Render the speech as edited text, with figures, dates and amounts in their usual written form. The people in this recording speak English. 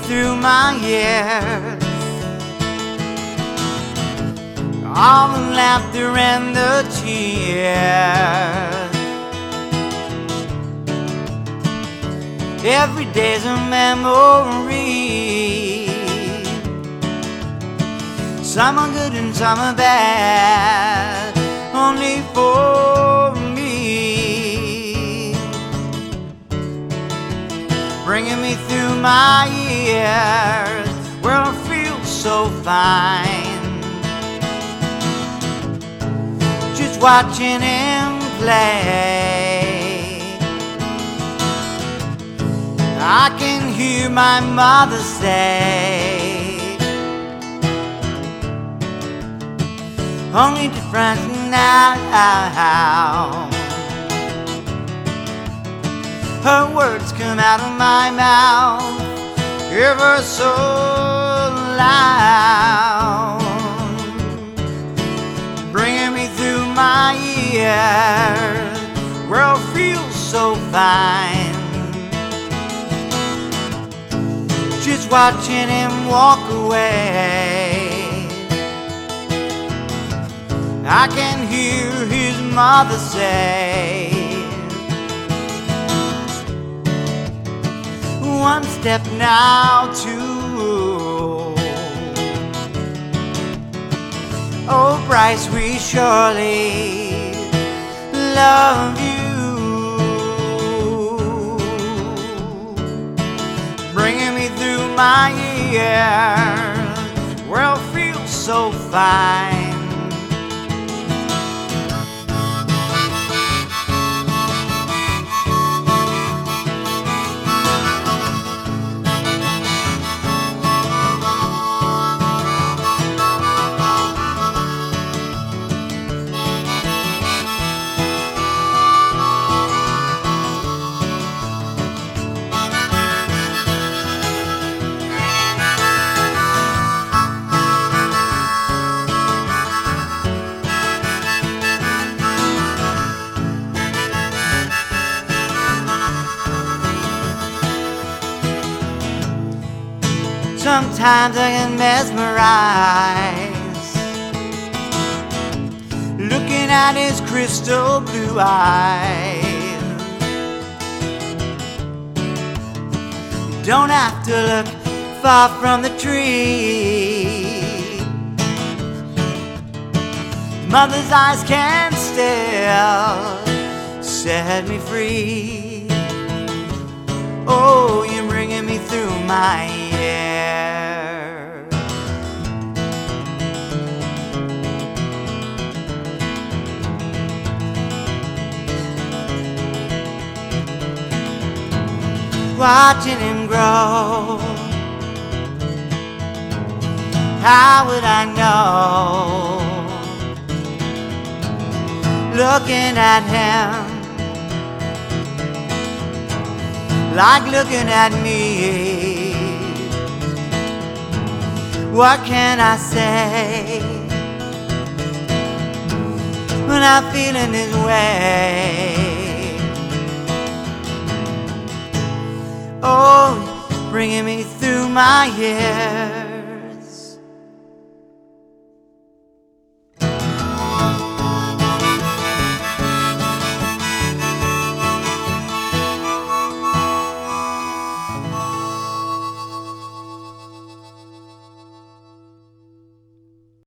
through my years. All the laughter and the tears. Every day's a memory. Some are good and some are bad, only for me. Bringing me through my years, where I feel so fine. Just watching him play, I can hear my mother say, only difference now, her words come out of my mouth ever so loud, bringing me through my years, where I feel so fine. Just watching him walk away, I can hear his mother say, one step now, two. Oh, Bryce, we surely love you. Bringing me through my years, where I feel so fine. Sometimes I get mesmerized, looking at his crystal blue eyes. Don't have to look far from the tree, mother's eyes can still set me free. Oh, you're bringing me through my years. Watching him grow, how would I know? Looking at him like looking at me. What can I say when I'm feeling his way? Oh, bringing me through my years.